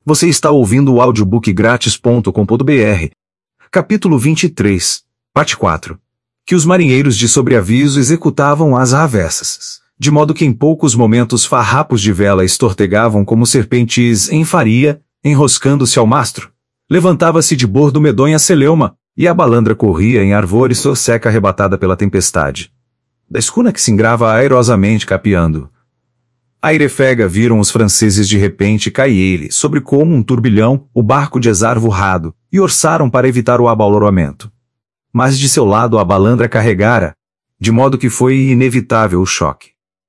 Você está ouvindo o audiobookgratis.com.br. Capítulo 23, Parte 4. Que os marinheiros de sobreaviso executavam às avessas, de modo que em poucos momentos farrapos de vela estortegavam como serpentes em faria, enroscando-se ao mastro. Levantava-se de bordo medonha celeuma, e a balandra corria em arvores seca arrebatada pela tempestade. Da escuna que singrava airosamente capeando. A irefega viram os franceses de repente cair-lhe sobre como um turbilhão o barco de exarvurrado, e orçaram para evitar o abaloramento. Mas de seu lado a balandra carregara, de modo que foi inevitável o choque.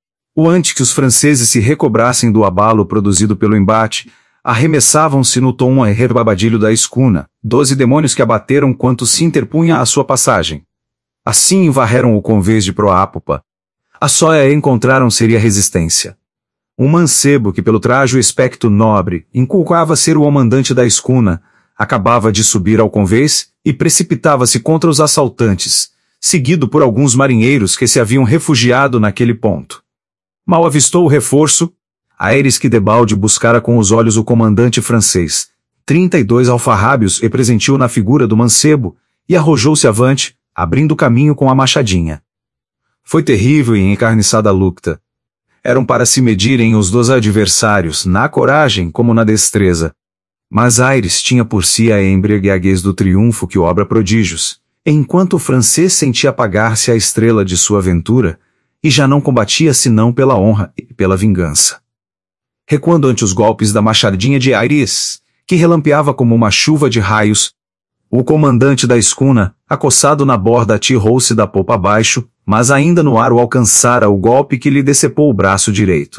O antes que os franceses se recobrassem do abalo produzido pelo embate, arremessavam-se no tom rerbabadilho da escuna, 12 demônios que abateram quanto se interpunha à sua passagem. Assim varreram o convés de proápopa. A só a encontraram seria resistência. Um mancebo que pelo trajo espectro nobre inculcava ser o mandante da escuna, acabava de subir ao convés e precipitava-se contra os assaltantes, seguido por alguns marinheiros que se haviam refugiado naquele ponto. Mal avistou o reforço, Aires que debalde buscara com os olhos o comandante francês, 32 alfarrábios e presenteou na figura do mancebo, e arrojou-se avante, abrindo caminho com a machadinha. Foi terrível e encarniçada a luta. Eram para se medirem os dois adversários, na coragem como na destreza. Mas Aires tinha por si a embriaguez do triunfo que obra prodígios, enquanto o francês sentia apagar-se a estrela de sua aventura, e já não combatia senão pela honra e pela vingança. Recuando ante os golpes da machadinha de Aires, que relampeava como uma chuva de raios, o comandante da escuna, acossado na borda, atirou-se da popa abaixo, mas ainda no ar o alcançara o golpe que lhe decepou o braço direito.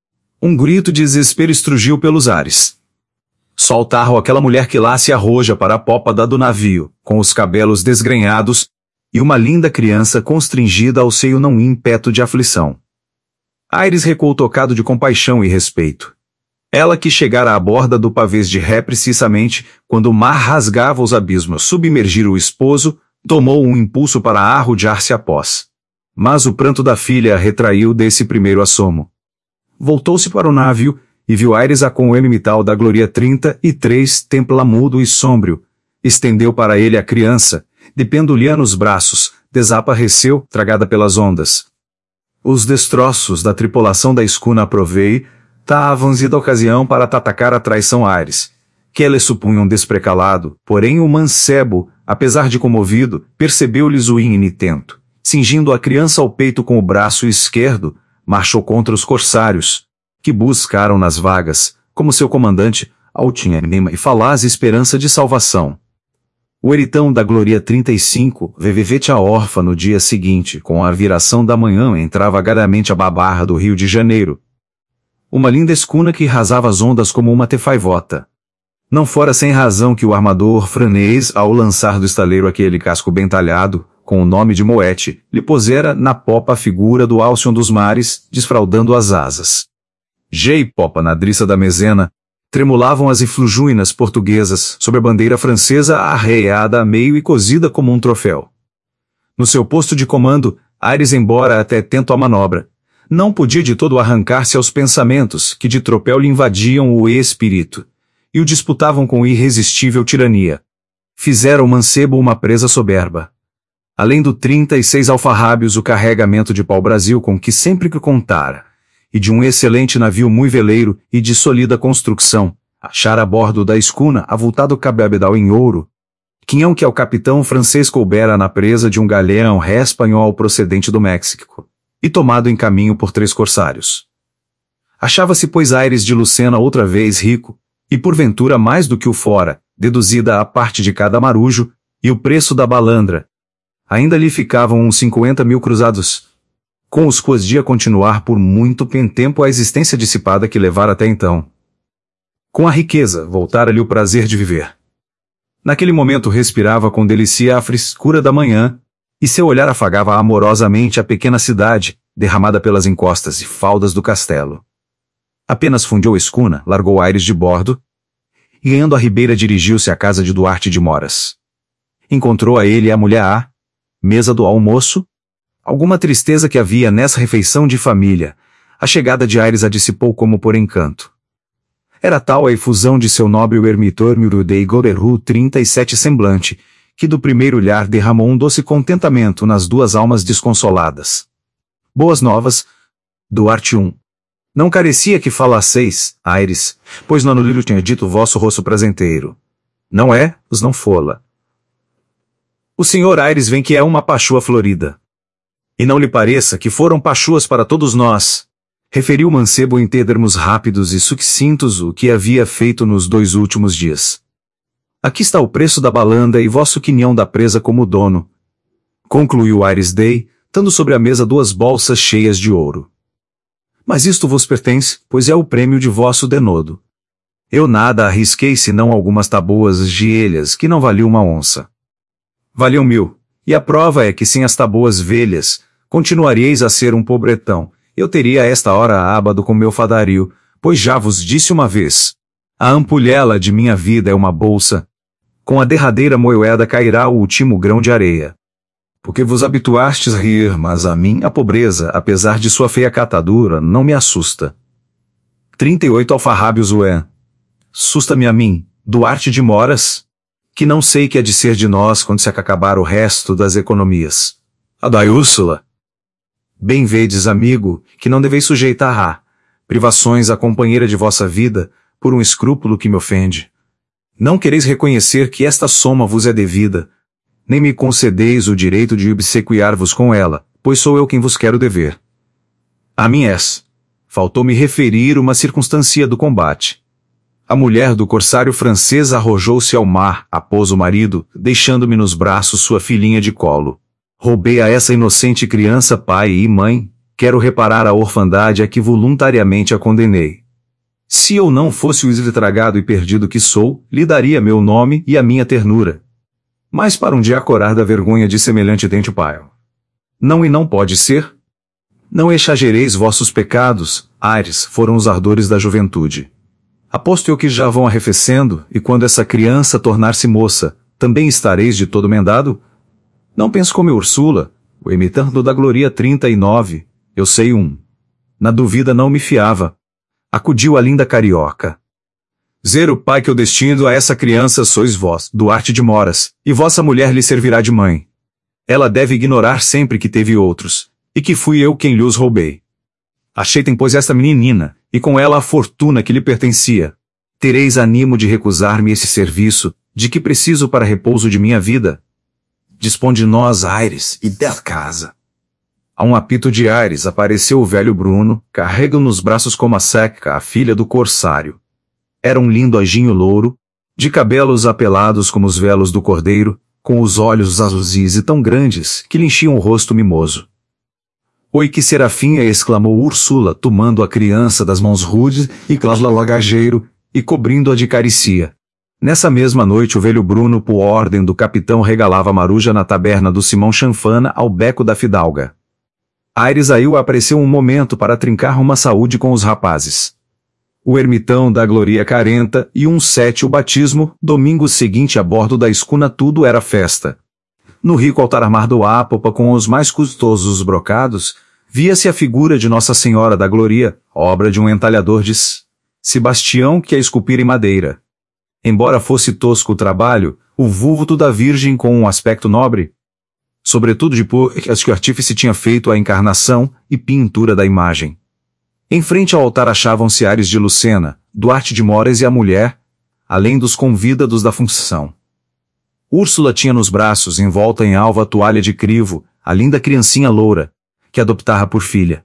Um grito de desespero estrugiu pelos ares. Soltaram aquela mulher que lá se arroja para a popa do navio, com os cabelos desgrenhados, e uma linda criança constringida ao seio não ímpeto de aflição. Aires recuou tocado de compaixão e respeito. Ela que chegara à borda do pavês de ré precisamente, quando o mar rasgava os abismos submergir o esposo, tomou um impulso para arrojar-se após. Mas o pranto da filha a retraiu desse primeiro assomo. Voltou-se para o navio, e viu Aires a com o ermital da Gloria 33 templa mudo e sombrio. Estendeu para ele a criança, dependo-lhe nos braços, desapareceu, tragada pelas ondas. Os destroços da tripulação da escuna aprovei, tavam-se da ocasião para atacar a traição Aires, que eles supunham desprecalado, porém o mancebo, apesar de comovido, percebeu-lhes o inintento. Cingindo a criança ao peito com o braço esquerdo, marchou contra os corsários, que buscaram nas vagas, como seu comandante, altinha e falaz esperança de salvação. O eritão da Gloria 35, vevevete a órfã no dia seguinte, com a viração da manhã entrava agaramente a barra do Rio de Janeiro. Uma linda escuna que rasava as ondas como uma tefaivota. Não fora sem razão que o armador franês, ao lançar do estaleiro aquele casco bem talhado, com o nome de Moete, lhe posera na popa a figura do Alcion dos mares, desfraldando as asas. G e popa na driça da mezena, tremulavam as influjuinas portuguesas, sob a bandeira francesa arreiada a meio e cozida como um troféu. No seu posto de comando, Aires, embora até tento a manobra, não podia de todo arrancar-se aos pensamentos que de tropel lhe invadiam o espírito, e o disputavam com irresistível tirania. Fizeram o mancebo uma presa soberba. Além do 36 alfarrábios o carregamento de pau-brasil com que sempre que contara, e de um excelente navio mui veleiro e de sólida construção, achara a bordo da escuna avultado cabedal em ouro, quinhão que ao capitão francês coubera na presa de um galeão ré espanhol procedente do México, e tomado em caminho por 3 corsários. Achava-se, pois, Aires de Lucena outra vez rico, e porventura mais do que o fora, deduzida a parte de cada marujo, e o preço da balandra. Ainda lhe ficavam uns 50.000 cruzados, com os quais podia continuar por muito tempo a existência dissipada que levara até então. Com a riqueza, voltara-lhe o prazer de viver. Naquele momento respirava com delícia a frescura da manhã, e seu olhar afagava amorosamente a pequena cidade, derramada pelas encostas e faldas do castelo. Apenas fundiu a escuna, largou Aires de bordo, e ganhando a ribeira dirigiu-se à casa de Duarte de Moras. Encontrou a ele e a mulher à mesa do almoço. Alguma tristeza que havia nessa refeição de família, a chegada de Aires a dissipou como por encanto. Era tal a efusão de seu nobre ermitor Mirudei Goreru 37 semblante, que do primeiro olhar derramou um doce contentamento nas duas almas desconsoladas. Boas novas, Duarte 1. Não carecia que falasseis, Aires, pois no anulilho tinha dito vosso rosto prazenteiro. Não é, os não fola. O senhor Aires vem que é uma pachua florida. E não lhe pareça que foram pachuas para todos nós, referiu o mancebo em termos rápidos e succintos o que havia feito nos 2 últimos dias. Aqui está o preço da balanda e vosso quinhão da presa como dono. Concluiu Aires Day, dando sobre a mesa 2 bolsas cheias de ouro. Mas isto vos pertence, pois é o prêmio de vosso denodo. Eu nada arrisquei senão algumas taboas gelhas que não valiam uma onça. Valiam 1000, e a prova é que sem as taboas velhas, continuaríeis a ser um pobretão. Eu teria a esta hora ábado com meu fadario, pois já vos disse uma vez. A ampulhela de minha vida é uma bolsa. Com a derradeira moeda cairá o último grão de areia. Porque vos habituastes a rir, mas a mim a pobreza, apesar de sua feia catadura, não me assusta. 38 alfarrábios ué. Susta-me a mim, Duarte de Moras, que não sei que há de ser de nós quando se acabar o resto das economias. Adai Úrsula. Bem vedes, amigo, que não deveis sujeitar a privações à companheira de vossa vida, por um escrúpulo que me ofende. Não quereis reconhecer que esta soma vos é devida, nem me concedeis o direito de obsequiar-vos com ela, pois sou eu quem vos quero dever. A mim és. Faltou-me referir uma circunstância do combate. A mulher do corsário francês arrojou-se ao mar após o marido, deixando-me nos braços sua filhinha de colo. Roubei a essa inocente criança pai e mãe, quero reparar a orfandade a que voluntariamente a condenei. Se eu não fosse o estragado e perdido que sou, lhe daria meu nome e a minha ternura. Mas para um dia acorar da vergonha de semelhante dente pai. Não e não pode ser? Não exagereis vossos pecados, Ares, foram os ardores da juventude. Aposto eu que já vão arrefecendo, e quando essa criança tornar-se moça, também estareis de todo mendado? Não penso como Ursula, o imitando da Gloria 39, eu sei um. Na dúvida não me fiava. Acudiu a linda carioca. Zero pai que eu destino a essa criança sois vós, Duarte de Moras, e vossa mulher lhe servirá de mãe. Ela deve ignorar sempre que teve outros, e que fui eu quem lhe os roubei. Acheitem, pois, esta menina, e com ela a fortuna que lhe pertencia. Tereis animo de recusar-me esse serviço, de que preciso para repouso de minha vida? Dispõe de nós, Aires, e da casa. A um apito de Aires apareceu o velho Bruno, carregando nos braços como a Seca, a filha do corsário. Era um lindo anjinho louro, de cabelos apelados como os velos do cordeiro, com os olhos azuzis e tão grandes que lhe enchiam o rosto mimoso. Oi que Serafinha, exclamou Úrsula, tomando a criança das mãos rudes e claslagageiro, e cobrindo-a de caricia. Nessa mesma noite o velho Bruno, por ordem do capitão, regalava maruja na taberna do Simão Chanfana ao beco da fidalga. Aires Ail apareceu um momento para trincar uma saúde com os rapazes. O ermitão da Gloria Carenta e 7 o batismo, domingo seguinte a bordo da escuna tudo era festa. No rico altar-mar do Ápopa, com os mais custosos brocados, via-se a figura de Nossa Senhora da Gloria, obra de um entalhador de Sebastião que a esculpira em madeira. Embora fosse tosco o trabalho, o vulto da Virgem com um aspecto nobre, sobretudo depois que o artífice tinha feito a encarnação e pintura da imagem. Em frente ao altar achavam-se Ares de Lucena, Duarte de Moras e a mulher, além dos convidados da função. Úrsula tinha nos braços, envolta em alva toalha de crivo, a linda criancinha loura, que adoptara por filha.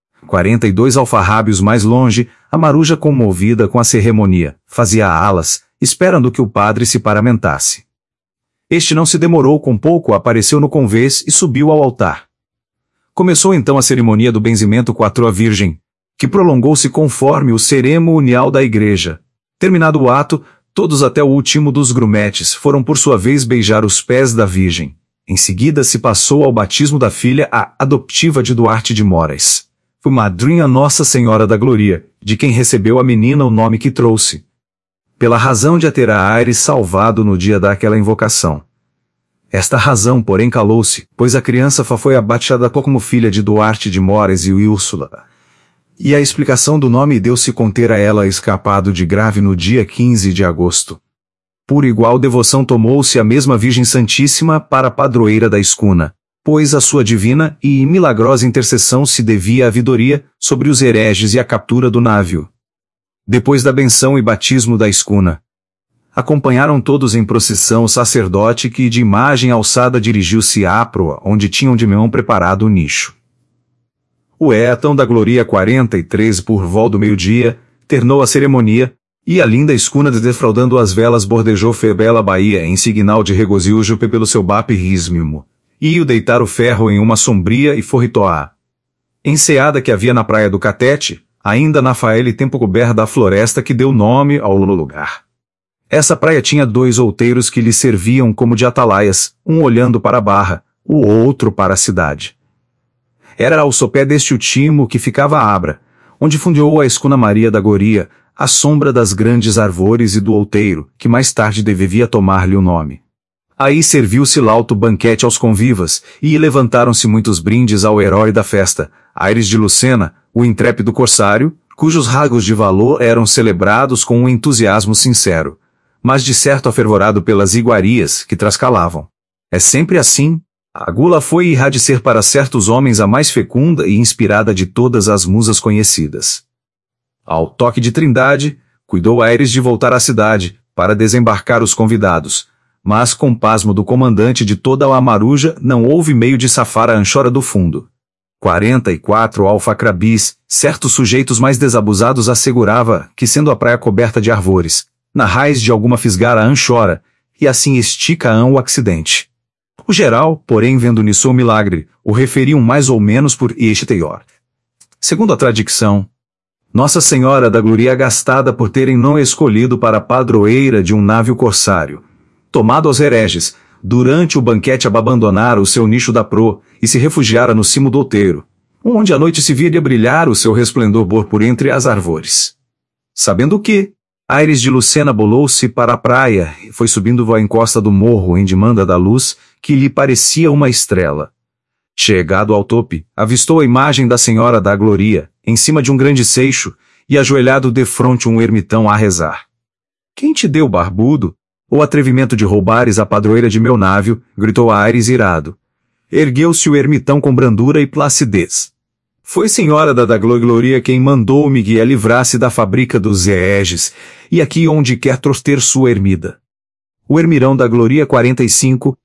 42 alfarrábios mais longe, a maruja, comovida com a ceremonia, fazia alas, esperando que o padre se paramentasse. Este não se demorou, com pouco apareceu no convés e subiu ao altar. Começou então a cerimônia do benzimento à Virgem, que prolongou-se conforme o cerimonial da igreja. Terminado o ato, todos até o último dos grumetes foram por sua vez beijar os pés da Virgem. Em seguida se passou ao batismo da filha, a adoptiva de Duarte de Moras. Foi madrinha Nossa Senhora da Gloria, de quem recebeu a menina o nome que trouxe, pela razão de a ter a Aires salvado no dia daquela invocação. Esta razão, porém, calou-se, pois a criança foi abatizada como filha de Duarte de Moras e Úrsula. E a explicação do nome deu-se conter a ela escapado de grave no dia 15 de agosto. Por igual devoção tomou-se a mesma Virgem Santíssima para padroeira da escuna, pois a sua divina e milagrosa intercessão se devia à vidoria sobre os hereges e à captura do navio. Depois da benção e batismo da escuna, acompanharam todos em procissão o sacerdote que de imagem alçada dirigiu-se à proa, onde tinham de mão preparado o nicho. O Étão da Gloria 43 por vol do meio-dia, ternou a ceremonia, e a linda escuna defraudando as velas bordejou Febela Bahia em signal de regozijo pelo seu bapismo, e o deitar o ferro em uma sombria e forritoá. Enseada que havia na praia do Catete, ainda na faele tempo coberta da floresta que deu nome ao lugar. Essa praia tinha 2 outeiros que lhe serviam como de atalaias, um olhando para a barra, o outro para a cidade. Era ao sopé deste último que ficava a Abra, onde fundeou a escuna Maria da Goria, à sombra das grandes árvores e do outeiro, que mais tarde devia tomar-lhe o nome. Aí serviu-se lauto banquete aos convivas, e levantaram-se muitos brindes ao herói da festa, Aires de Lucena, o intrépido corsário, cujos rasgos de valor eram celebrados com um entusiasmo sincero, mas de certo afervorado pelas iguarias que trascalavam. É sempre assim. A gula foi e há de ser para certos homens a mais fecunda e inspirada de todas as musas conhecidas. Ao toque de Trindade, cuidou Aires de voltar à cidade, para desembarcar os convidados, mas com pasmo do comandante de toda a maruja não houve meio de safar a anchora do fundo. 44 alfacrabis, certos sujeitos mais desabusados assegurava que sendo a praia coberta de árvores, na raiz de alguma fisgar a anchora, e assim estica-ão o acidente. O geral, porém, vendo nisso o milagre, o referiam mais ou menos por Ixteior. Segundo a tradição, Nossa Senhora da Gloria gastada por terem não escolhido para padroeira de um navio corsário, tomado aos hereges, durante o banquete abandonara o seu nicho da proa, e se refugiara no cimo do outeiro, onde à noite se via brilhar o seu resplendor por entre as árvores. Sabendo que, Aires de Lucena bolou-se para a praia e foi subindo a encosta do morro em demanda da luz, que lhe parecia uma estrela. Chegado ao tope, avistou a imagem da Senhora da Gloria, em cima de um grande seixo, e ajoelhado defronte um ermitão a rezar. Quem te deu, barbudo, o atrevimento de roubares a padroeira de meu navio? Gritou Aires irado. Ergueu-se o ermitão com brandura e placidez. Foi Senhora da Gloria quem mandou-me que a livrasse da fabrica dos hereges, e aqui onde quer trouxer sua ermida. O ermirão da Gloria 45,